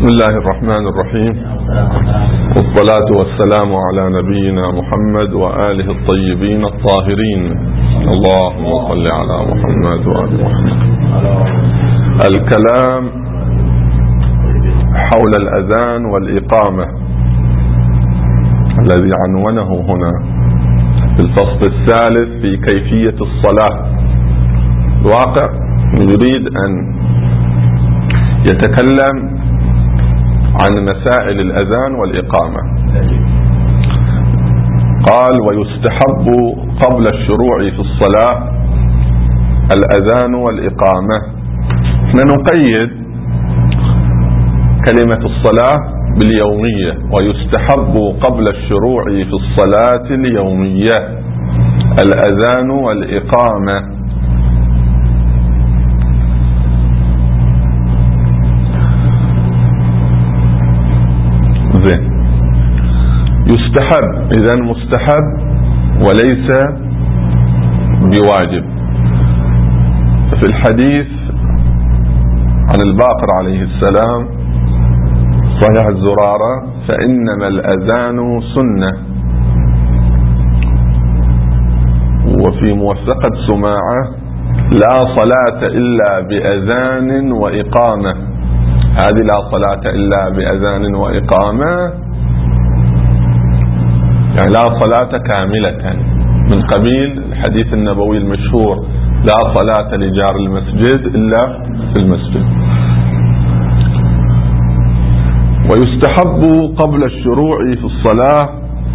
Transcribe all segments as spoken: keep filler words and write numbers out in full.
بسم الله الرحمن الرحيم، والصلاة والسلام على نبينا محمد وآله الطيبين الطاهرين. اللهم صل على محمد وآل محمد. الكلام حول الأذان والإقامة الذي عنونه هنا في الفصل الثالث في كيفية الصلاة. الواقع يريد أن يتكلم عن مسائل الأذان والإقامة. قال: ويستحب قبل الشروع في الصلاة الأذان والإقامة. نقيد كلمة الصلاة باليومية، ويستحب قبل الشروع في الصلاة اليومية الأذان والإقامة. زين، يستحب، إذن مستحب وليس بواجب. في الحديث عن الباقر عليه السلام صحيح الزرارة: فإنما الأذان سنة. وفي موثقة سماعة: لا صلاة إلا بأذان وإقامة. هذه لا صلاة إلا بأذان وإقامة يعني لا صلاة كاملة، من قبيل الحديث النبوي المشهور: لا صلاة لجار المسجد إلا في المسجد. ويستحب قبل الشروع في الصلاة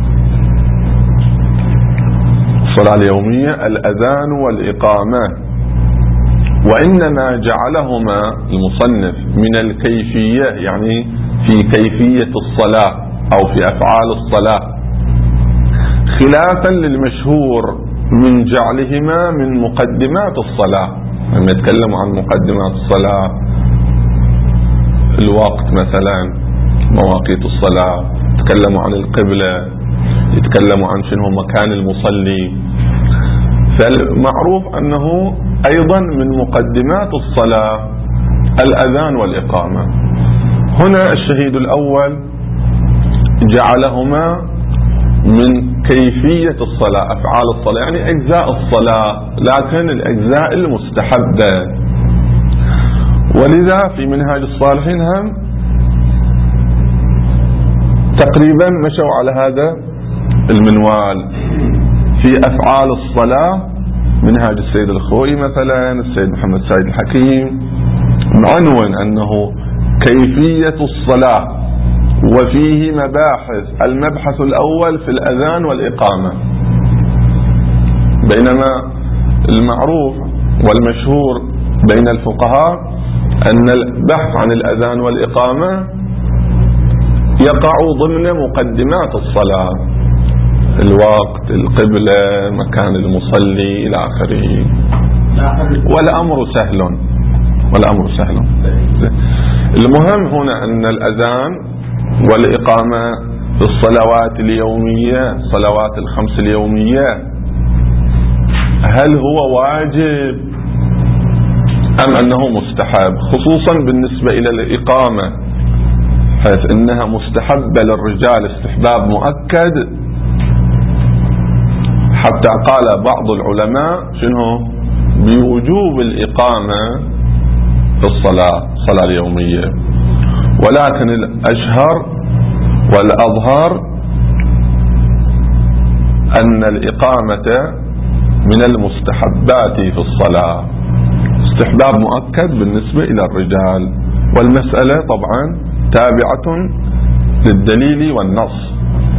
الصلاة اليومية الأذان والإقامة، وإنما جعلهما المصنف من الكيفية، يعني في كيفية الصلاة أو في أفعال الصلاة، خلافا للمشهور من جعلهما من مقدمات الصلاة. لما يتكلم عن مقدمات الصلاة، الوقت مثلا، مواقيت الصلاة، يتكلموا عن القبلة، يتكلموا عن شنو مكان المصلي. فالمعروف أنه أيضا من مقدمات الصلاة الأذان والإقامة. هنا الشهيد الأول جعلهما من كيفية الصلاة، أفعال الصلاة، يعني أجزاء الصلاة، لكن الأجزاء المستحبة. ولذا في منهاج الصالحين هم تقريبا مشوا على هذا المنوال في أفعال الصلاة. منهاج السيد الخوئي مثلا، السيد محمد سعيد الحكيم، معنون أنه كيفية الصلاة، وفيه مباحث. المبحث الأول في الأذان والإقامة، بينما المعروف والمشهور بين الفقهاء أن البحث عن الأذان والإقامة يقع ضمن مقدمات الصلاة: الوقت، القبلة، مكان المصلي إلى آخره. والأمر سهل والأمر سهل. المهم هنا أن الأذان والإقامة في الصلوات اليومية، صلوات الخمس اليومية، هل هو واجب أم أنه مستحب؟ خصوصا بالنسبة إلى الإقامة، حيث أنها مستحبة للرجال استحباب مؤكد، حتى قال بعض العلماء شنو بوجوب الإقامة في الصلاة الصلاة اليومية. ولكن الأشهر والأظهر أن الإقامة من المستحبات في الصلاة، استحباب مؤكد بالنسبة إلى الرجال. والمسألة طبعا تابعة للدليل والنص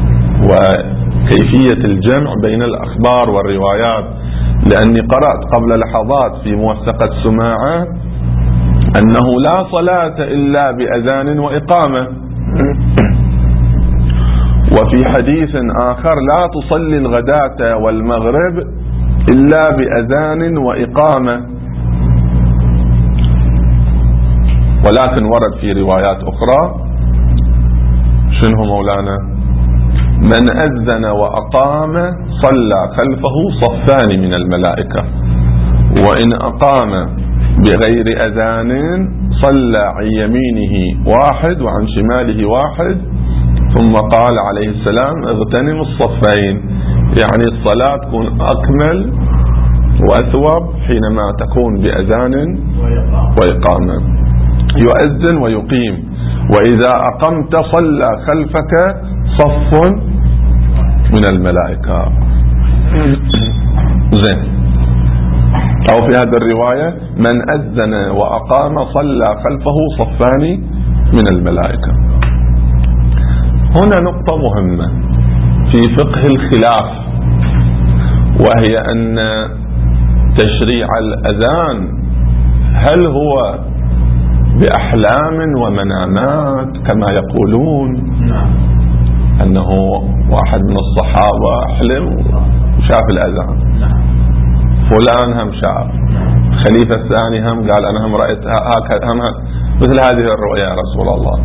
وكيفية الجمع بين الأخبار والروايات. لأني قرأت قبل لحظات في موثقة سماعة أنه لا صلاة إلا بأذان وإقامة، وفي حديث آخر: لا تصلي الغداة والمغرب إلا بأذان وإقامة. ولكن ورد في روايات أخرى شنو مولانا: من أذن وأقام صلى خلفه صفان من الملائكة، وإن أقام بغير أذان صلى عن يمينه واحد وعن شماله واحد، ثم قال عليه السلام اغتنم الصفين، يعني الصلاة تكون أكمل وأثوب حينما تكون بأذان وإقامة. يؤذن ويقيم، وإذا أقمت صلى خلفك صف من الملائكة. زين. أو في هذا الرواية من أذن وأقام صلى خلفه صفان من الملائكة. هنا نقطة مهمة في فقه الخلاف، وهي أن تشريع الأذان هل هو بأحلام ومنامات كما يقولون، أنه واحد من الصحابة حلم وشاف الأذان، فلان هم شاف، خليفة الثاني هم قال أنا هم رأيت هكذا، هم مثل هذه الرؤيا يا رسول الله.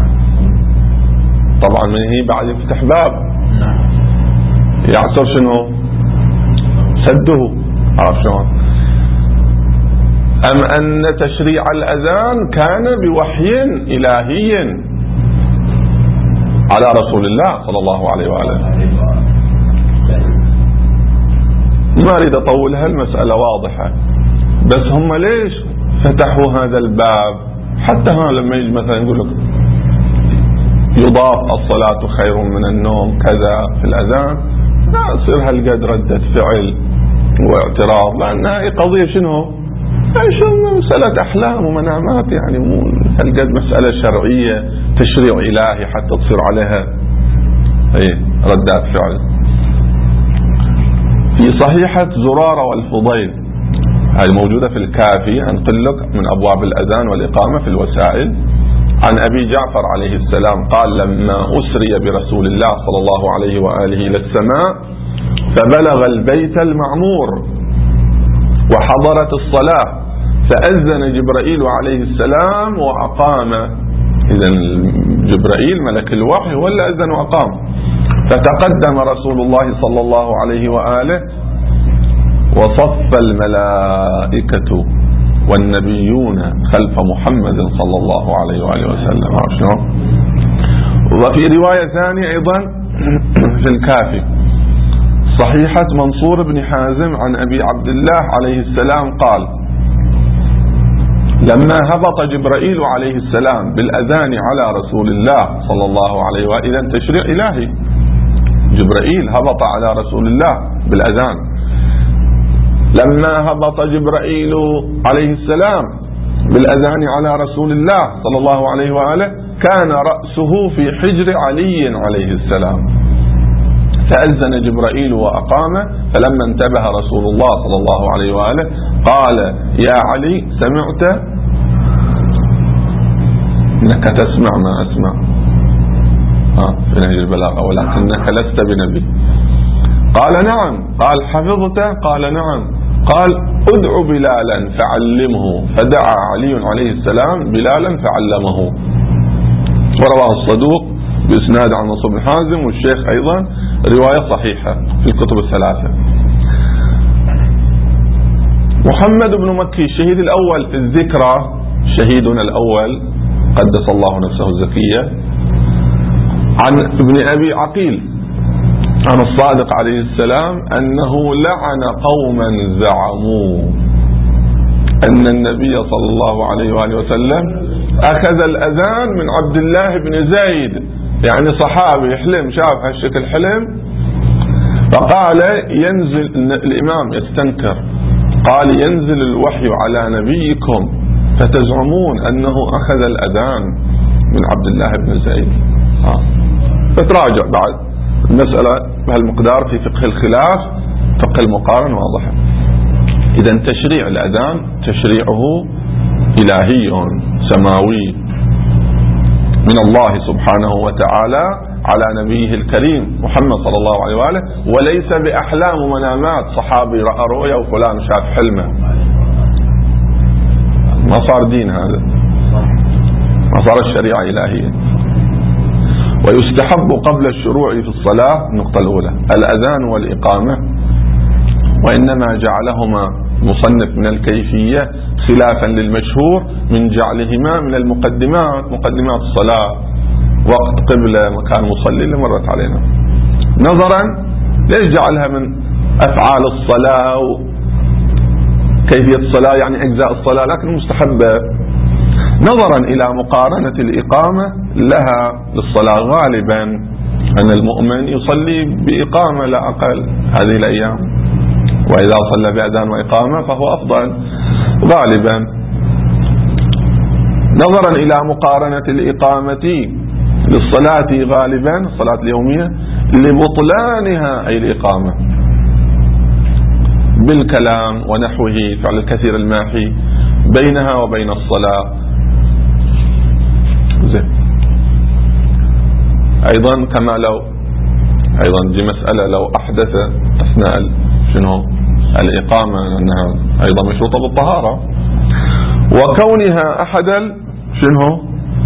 طبعا من هي بعد يفتح باب يعصر شنو سده، عرف شلون؟ أم أن تشريع الأذان كان بوحي إلهي على رسول الله صلى الله عليه وآله. ما أريد أطولها، المسألة واضحة، بس هم ليش فتحوا هذا الباب؟ حتى ها لما يجي مثلا يقول لك يضاف الصلاة خير من النوم كذا في الأذان، لا يصير هالقد ردة فعل واعتراض، لأنها قضية شنو؟ شنو مسألة أحلام ومنامات، يعني مو هالقد مسألة شرعية تشريع إلهي حتى تصير عليها ايه ردات فعل. في صحيحة زرارة والفضيل، هذه موجودة في الكافي، أنقل لك من أبواب الأذان والإقامة في الوسائل، عن أبي جعفر عليه السلام قال لما أسري برسول الله صلى الله عليه وآله إلى السماء فبلغ البيت المعمور وحضرت الصلاة فأذن جبرائيل عليه السلام وأقام. إذن جبرائيل ملك الوحي هو اللي أذن وأقام. فتقدم رسول الله صلى الله عليه وآله وصف الملائكة والنبيون خلف محمد صلى الله عليه وآله وسلم. وفي رواية ثانية أيضا في الكافي صحيحة منصور بن حازم عن أبي عبد الله عليه السلام قال لما هبط جبرائيل عليه السلام بالأذان على رسول الله صلى الله عليه وآله، إذن تشريع إلهي، جبرائيل هبط على رسول الله بالأذان. لما هبط جبرائيل عليه السلام بالأذان على رسول الله صلى الله عليه وآله كان رأسه في حجر علي عليه السلام، فأذن جبرائيل وأقام. فلما انتبه رسول الله صلى الله عليه وآله قال يا علي سمعت؟ إنك تسمع ما أسمع آه في نهج البلاغة ولكنك لست بنبي. قال نعم. قال حفظت؟ قال نعم. قال ادع بلالا فعلمه. فدعا علي عليه السلام بلالا فعلمه. ورواه الصدوق بإسناد عن منصور بن حازم والشيخ أيضا، رواية صحيحة في الكتب الثلاثة. محمد بن مكي الشهيد الأول في الذكرى، شهيدنا الأول قدس الله نفسه الزكية، عن ابن أبي عقيل عن الصادق عليه السلام أنه لعن قوما زعموا أن النبي صلى الله عليه وآله وسلم أخذ الأذان من عبد الله بن زيد، يعني صحابي حلم، شاف هالشكل حلم، فقال ينزل الإمام يستنكر، قال ينزل الوحي على نبيكم فتزعمون أنه أخذ الأذان من عبد الله بن زيد. آه. فتراجع بعد المسألة بهالمقدار في فقه الخلاف، فقه المقارن واضح. إذن تشريع الأذان تشريعه إلهي سماوي من الله سبحانه وتعالى على نبيه الكريم محمد صلى الله عليه وآله، وليس بأحلام ومنامات صحابي رأى رؤيا وفلان شاف حلمه. ما صار دين هذا، ما صار الشريعة إلهية. ويستحب قبل الشروع في الصلاة النقطة الأولى الأذان والإقامة، وإنما جعلهما المصنف من الكيفية خلافا للمشهور من جعلهما من المقدمات، مقدمات الصلاة، وقت، قبلة، مكان مصلي اللي مرت علينا. نظرا ليش جعلها من أفعال الصلاة وكيفية الصلاة يعني أجزاء الصلاة لكن مستحبة؟ نظرا إلى مقارنة الإقامة لها للصلاة. غالبا أن المؤمن يصلي بإقامة لا أقل هذه الأيام، وإذا صلى بأذان وإقامة فهو أفضل غالبا. نظرا إلى مقارنة الإقامة للصلاة غالبا الصلاة اليومية لبطلانها أي الإقامة بالكلام ونحوه، فعل الكثير الماحي بينها وبين الصلاة. زين. أيضا كما لو أيضا دي مسألة لو أحدث أثناء شنو الإقامة أنها أيضا مشروطة بالطهارة، وكونها أحد شنو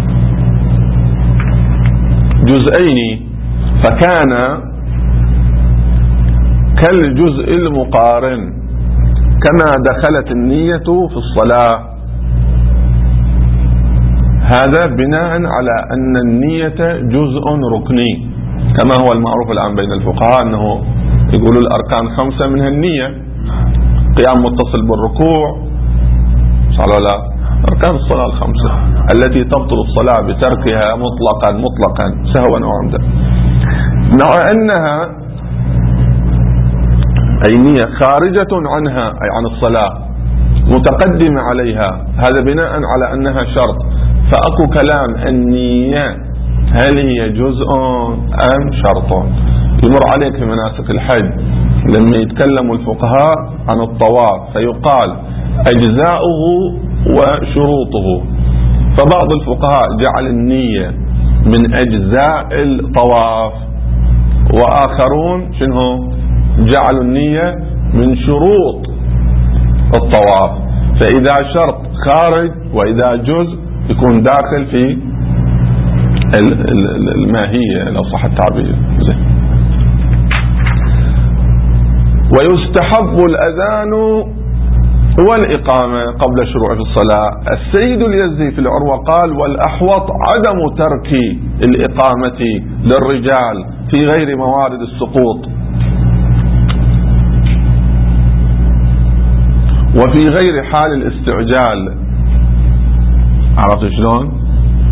جزئين فكان كالجزء المقارن كما دخلت النية في الصلاة. هذا بناء على أن النية جزء ركني كما هو المعروف الآن بين الفقهاء، أنه يقولوا الأركان خمسة منها النية، قيام متصل بالركوع، صح ولا لا؟ أركان الصلاة الخمسة التي تبطل الصلاة بتركها مطلقا مطلقا سهوا أو عمدا، مع أنها أي نية خارجة عنها أي عن الصلاة متقدمة عليها، هذا بناء على أنها شرط. فأكو كلام النية هل هي جزء أم شرط؟ يمر عليك في مناسك الحج لما يتكلم الفقهاء عن الطواف فيقال أجزاؤه وشروطه، فبعض الفقهاء جعل النية من أجزاء الطواف، وآخرون شنو جعلوا النية من شروط الطواف. فإذا شرط خارج وإذا جزء يكون داخل في الماهية لو صح التعبير. ويستحب الأذان والإقامة قبل الشروع في الصلاة. السيد اليزي في العروة قال والأحوط عدم ترك الإقامة للرجال في غير موارد السقوط وفي غير حال الاستعجال، عرفت شلون؟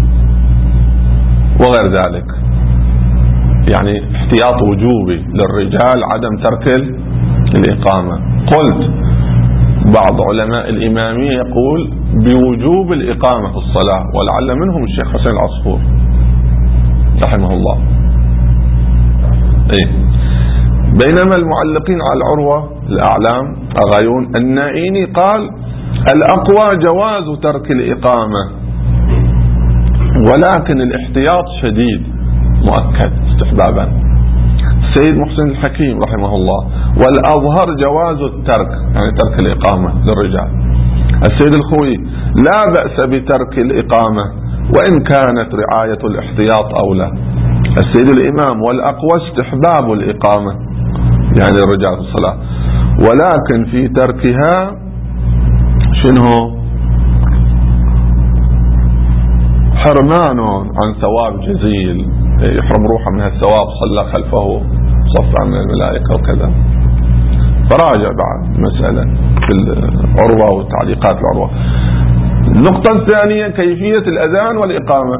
وغير ذلك، يعني احتياط وجوبي للرجال عدم ترك الإقامة. قلت بعض علماء الإمامية يقول بوجوب الإقامة في الصلاة، ولعل منهم الشيخ حسين العصفور رحمه الله. إيه؟ بينما المعلقين على العروة الأعلام أغايون النائيني قال الأقوى جواز ترك الإقامة، ولكن الاحتياط شديد مؤكد استحبابا. السيد محسن الحكيم رحمه الله والأظهر جواز الترك، يعني ترك الإقامة للرجال. السيد الخوي لا بأس بترك الإقامة وإن كانت رعاية الاحتياط أولى. السيد الإمام والأقوى استحباب الإقامة يعني للرجال في الصلاة، ولكن في تركها شنو حرمان عن ثواب جزيل، يحرم روحه من الثواب، صلى خلفه صفا من الملائكة وكذا. فراجع بعد مسألة في العروة والتعليقات العروة. النقطة الثانية كيفية الأذان والإقامة.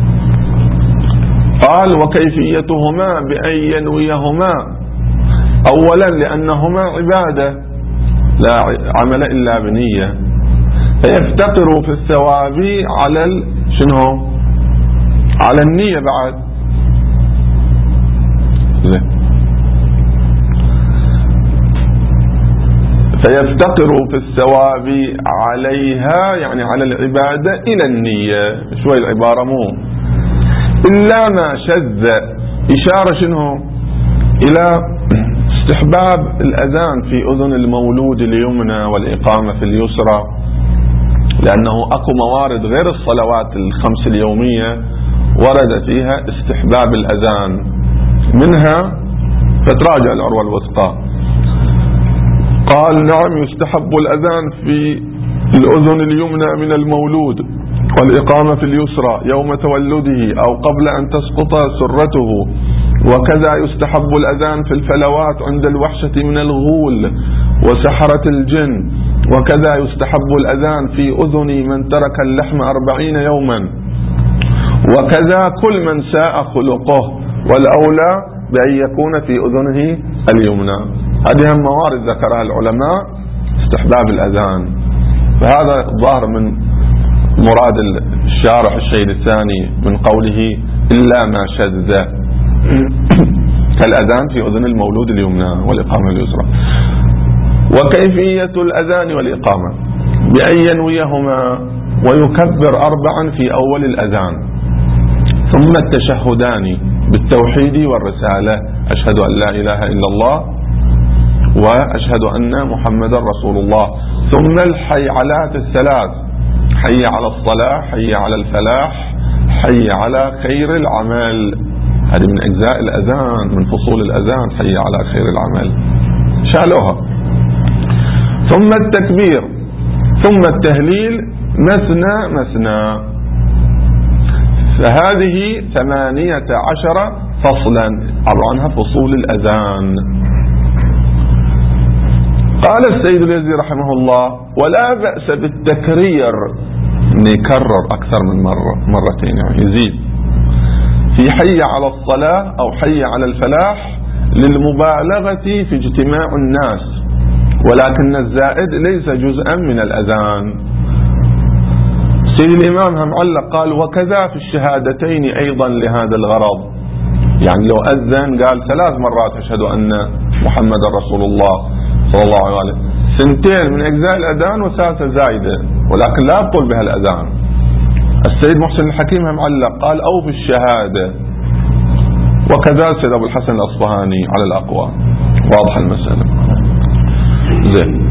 قال وكيفيتهما بأن ينويهما أولا لأنهما عبادة لا عمل إلا بنية، فيفتقر في الثواب على شنو على النية بعد. فيفتقر في الثواب عليها يعني على العبادة إلى النية. شوي العبارة مو إلا ما شذ، إشارة شنو إلى استحباب الأذان في أذن المولود اليمنى والإقامة في اليسرى، لأنه أكو موارد غير الصلوات الخمس اليومية ورد فيها استحباب الأذان، منها فتراجع العروة الوثقى قال نعم يستحب الأذان في الأذن اليمنى من المولود، والإقامة في اليسرى يوم تولده أو قبل أن تسقط سرته، وكذا يستحب الأذان في الفلوات عند الوحشة من الغول وسحرة الجن، وكذا يستحب الأذان في أذن من ترك اللحم أربعين يوما، وكذا كل من ساء خلقه، والأولى بأن يكون في أذنه اليمنى. هذه هم موارد ذكرها العلماء استحباب الأذان. فهذا ظاهر من مراد الشارح الشيء الثاني من قوله إلا ما شذ كالأذان في أذن المولود اليمنى والإقامة اليسرى. وكيفية الأذان والإقامة بأن ينويهما ويكبر أربعا في أول الأذان، ثم التشهدان بالتوحيد والرسالة، أشهد أن لا إله إلا الله وأشهد أن محمدا رسول الله، ثم الحيعلات الثلاث، حي على الصلاة، حي على الفلاح، حي على خير العمل. هذه من أجزاء الأذان، من فصول الأذان، حي على خير العمل، شالوها. ثم التكبير، ثم التهليل مثنى مثنى. فهذه ثمانية عشر فصلا، عبر عنها فصول الأذان. قال السيد اليزدي رحمه الله ولا بأس بالتكرير، نكرر أكثر من مرة، مرتين يعني يزيد، في حي على الصلاة أو حي على الفلاح للمبالغة في اجتماع الناس، ولكن الزائد ليس جزءا من الأذان. سيد الإمام هم علق قال وكذا في الشهادتين أيضا لهذا الغرض، يعني لو أذن قال ثلاث مرات أشهد أن محمد رسول الله صلى الله عليه وسلم، سنتين من أجزاء الأذان وثالثة زايدة، ولكن لا يبطل بها الأذان. السيد محسن الحكيم هم علق قال أو في الشهادة، وكذا سيد أبو الحسن الأصبهاني على الأقوى. واضح المسألة. زين.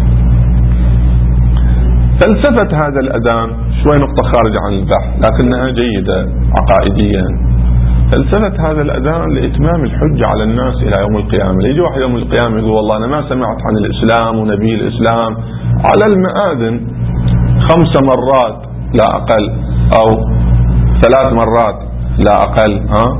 فلسفة هذا الأذان شوي نقطة خارجة عن البحث لكنها جيدة عقائديا. فلسفة هذا الأذان لإتمام الحجة على الناس إلى يوم القيامة. يجي واحد يوم القيامة يقول والله أنا ما سمعت عن الإسلام ونبي الإسلام، على المآذن خمس مرات لا أقل أو ثلاث مرات لا أقل ها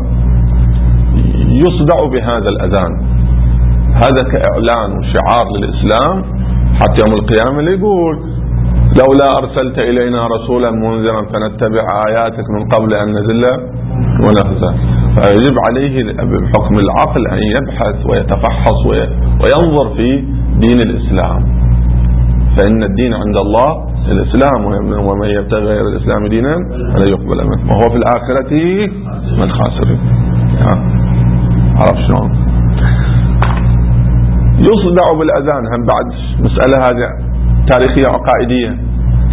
يصدع بهذا الأذان. هذا كإعلان وشعار للإسلام حتى يوم القيامة يقول لولا أرسلت إلينا رسولا منذرا فنتبع آياتك من قبل أن نذل ونخزى. فيجب عليه بحكم العقل أن يبحث ويتفحص وينظر في دين الإسلام، فإن الدين عند الله الإسلام، ومن يبتغي غير الإسلام دينا فلا يقبل منه وهو في الآخرة من خاسر. عرف شلون؟ يصدع بالأذان هم بعد مسألة هذه تاريخية عقائدية.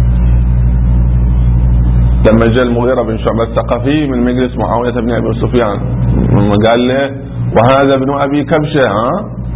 لما جاء المغيرة بن شعبة الثقفي من مجلس معاوية بن أبي سفيان لما قال له وهذا ابن أبي كبشة ها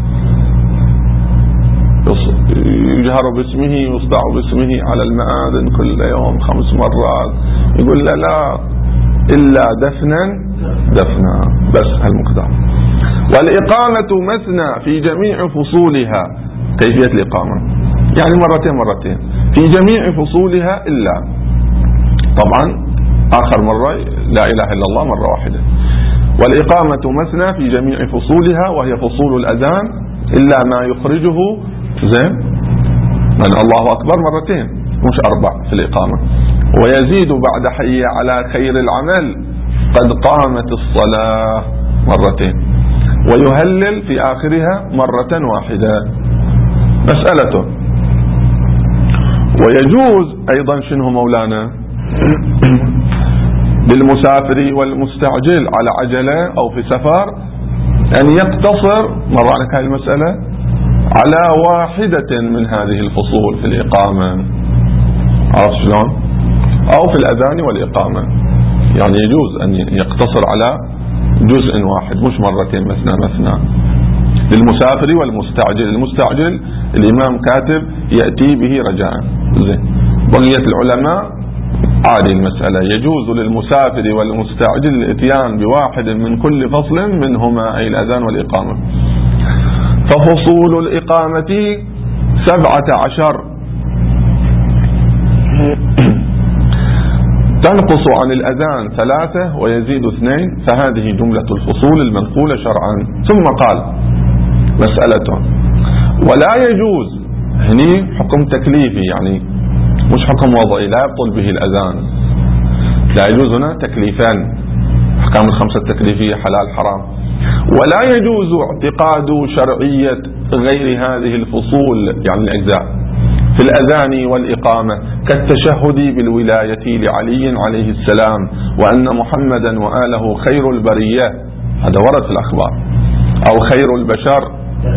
يجهر باسمه يصدع باسمه على المآذن كل يوم خمس مرات، يقول له لا إلا دفنا دفنا، بس هالمقدار. والإقامة مثنى في جميع فصولها، كيفية الإقامة يعني مرتين مرتين في جميع فصولها، إلا طبعا آخر مرة لا إله إلا الله مرة واحدة. والإقامة مثنى في جميع فصولها وهي فصول الأذان إلا ما يخرجه زين من الله أكبر مرتين مش أربع في الإقامة. ويزيد بعد حي على خير العمل قد قامت الصلاة مرتين، ويهلل في آخرها مرة واحدة. مسألته. ويجوز أيضا شنو مولانا للمسافر والمستعجل على عجلة أو في سفر أن يقتصر مرة على هذه المسألة على واحدة من هذه الفصول في الإقامة، عرفت شلون؟ أو في الأذان والإقامة، يعني يجوز أن يقتصر على جزء واحد مش مرتين مثنى مثنى. للمسافر والمستعجل، المستعجل الإمام كاتب يأتي به رجاء. بقية العلماء عادي المسألة، يجوز للمسافر والمستعجل الاتيان بواحد من كل فصل منهما أي الأذان والإقامة. ففصول الإقامة سبعة عشر تنقص عن الأذان ثلاثة ويزيد اثنين، فهذه جملة الفصول المنقولة شرعا. ثم قال مسألة: ولا يجوز، هني حكم تكليفي يعني مش حكم وضعي، لا يبطل به الأذان، لا يجوز هنا تكليفان، أحكام الخمسة التكليفية حلال حرام. ولا يجوز اعتقاد شرعية غير هذه الفصول يعني الأجزاء في الأذان والإقامة، كالتشهد بالولاية لعلي عليه السلام، وأن محمدا وآله خير البرية، هذا ورد في الأخبار، أو خير البشر.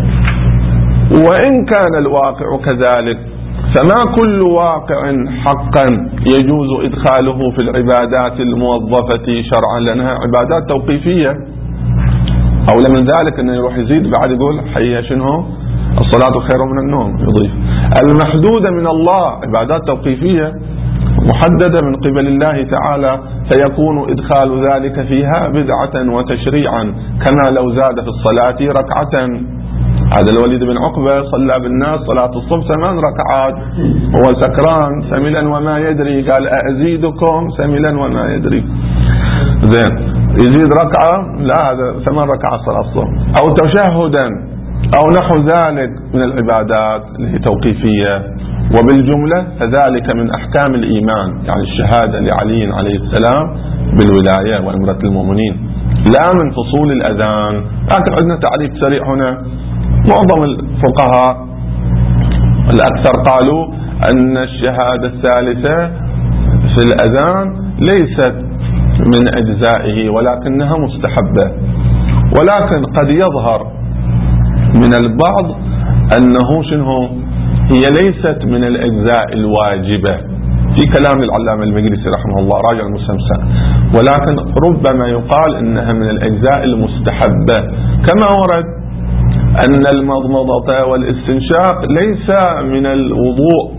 وإن كان الواقع كذلك، فما كل واقع حقا يجوز إدخاله في العبادات الموظفة شرعا، لأنها عبادات توقيفية. أولى من ذلك أنه يروح يزيد بعد يقول حي شنو الصلاة خير من النوم، يضيف المحدودة من الله، عبادات توقيفية محددة من قبل الله تعالى، فيكون إدخال ذلك فيها بدعة وتشريعا، كما لو زاد في الصلاة ركعة. هذا الوليد بن عقبة صلى بالناس صلاة الصبح ثمان ركعات، هو سكران سملا وما يدري، قال أزيدكم سملا وما يدري. زين، يزيد ركعة، لا هذا ثمان ركعات صلاة الصبح. أو تشهدا أو نحو ذلك من العبادات اللي هي توقيفية. وبالجملة فذلك من أحكام الإيمان، يعني الشهادة لعلي عليه السلام بالولاية وإمرة المؤمنين، لا من فصول الأذان. لكن عندنا تعريف سريع هنا. معظم الفقهاء الأكثر قالوا أن الشهادة الثالثة في الأذان ليست من أجزائه، ولكنها مستحبة. ولكن قد يظهر من البعض أنه شنو هي ليست من الأجزاء الواجبة، في كلام العلامة المقدسي رحمه الله راجع المستمسك، ولكن ربما يقال أنها من الأجزاء المستحبة، كما ورد أن المضمضة والاستنشاق ليس من الوضوء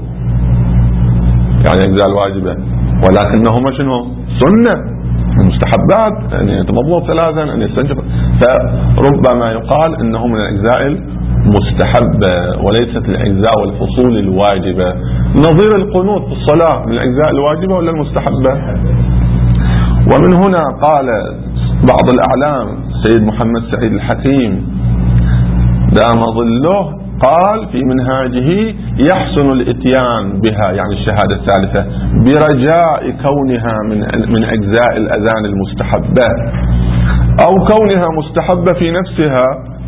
يعني الأجزاء الواجبة، ولكنهما شنو سنة المستحبات، أن يتمضمض ثلاثا أن يستنشق، فربما يقال أنه من الأجزاء المستحبة وليست الأجزاء والفصول الواجبة. نظير القنوت في الصلاة من الأجزاء الواجبة ولا المستحبة؟ ومن هنا قال بعض الأعلام سيد محمد سعيد الحكيم دام ظله، قال في منهاجه: يحسن الاتيان بها يعني الشهادة الثالثة برجاء كونها من من أجزاء الأذان المستحبة، أو كونها مستحبة في نفسها،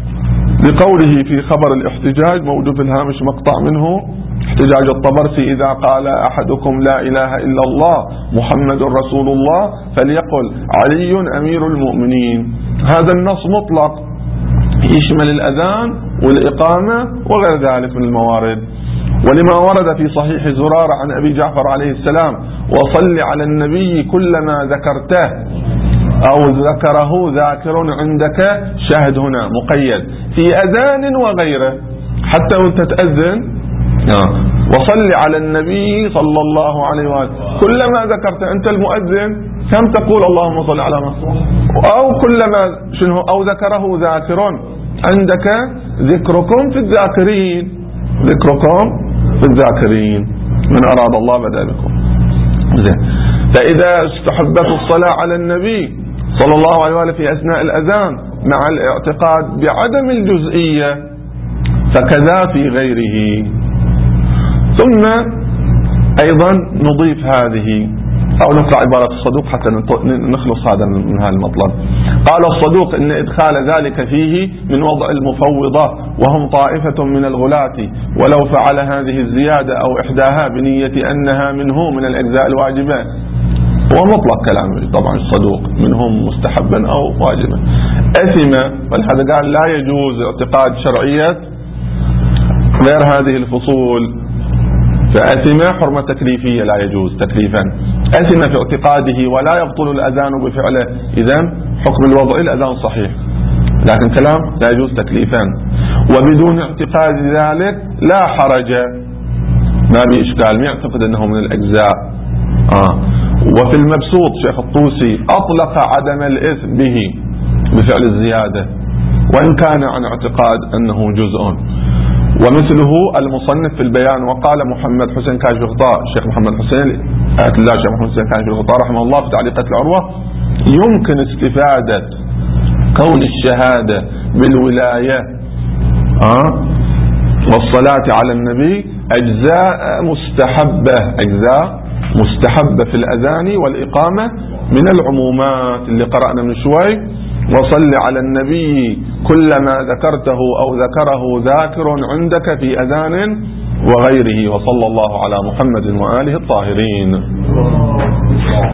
لقوله في خبر الاحتجاج موجود في الهامش مقطع منه: احتجاج الطبرسي: إذا قال أحدكم لا إله إلا الله محمد رسول الله فليقل علي أمير المؤمنين. هذا النص مطلق يشمل الأذان والإقامة وغير ذلك من الموارد. ولما ورد في صحيح زرارة عن أبي جعفر عليه السلام: وصل على النبي كلما ذكرته أو ذكره ذاكر عندك، شاهد هنا مقيد في أذان وغيره، حتى وانت تأذن وصل على النبي صلى الله عليه وآله كلما ذكرت. أنت المؤذن كم تقول اللهم صل على محمد؟ أو كلما شنو أو ذكره ذاكر عندك، ذكركم في الذاكرين، ذكركم في الذاكرين من أراد الله بدأ بكم. زين، فإذا استحبت الصلاة على النبي صلى الله عليه وآله في أثناء الأذان مع الاعتقاد بعدم الجزئية، فكذا في غيره. ثم أيضا نضيف هذه أو نقرأ عبارة الصدوق حتى نخلص هذا من هذا المطلب. قال الصدوق: إن إدخال ذلك فيه من وضع المفوضة، وهم طائفة من الغلاة، ولو فعل هذه الزيادة أو إحداها بنية أنها منه من الأجزاء الواجبة. ومطلق كلامه طبعا الصدوق، منهم مستحبا أو واجبا، أثم. ولهذا قال لا يجوز اعتقاد شرعية غير هذه الفصول. فأثم حرمة تكليفية لا يجوز تكليفا، أثم في اعتقاده ولا يبطل الأذان بفعله، إذن حكم الوضع الأذان صحيح، لكن كلام لا يجوز تكليفا. وبدون اعتقاد ذلك لا حرج، ما بإشكال، ما يعتقد أنه من الأجزاء. آه. وفي المبسوط شيخ الطوسي أطلق عدم الإثم به بفعل الزيادة، وإن كان عن اعتقاد أنه جزء. ومثله المصنف في البيان. وقال محمد حسين كاشغطاء، الشيخ محمد حسين آية الله الشيخ محمد حسين كاشغطاء رحمه الله في تعليقات العروة: يمكن استفادة كون الشهادة بالولاية أه؟ والصلاة على النبي أجزاء مستحبة أجزاء مستحبة في الأذان والإقامة من العمومات اللي قرأنا من شوي: وصل على النبي كلما ذكرته أو ذكره ذاكر عندك في أذان وغيره، وصلى الله على محمد وآله الطاهرين.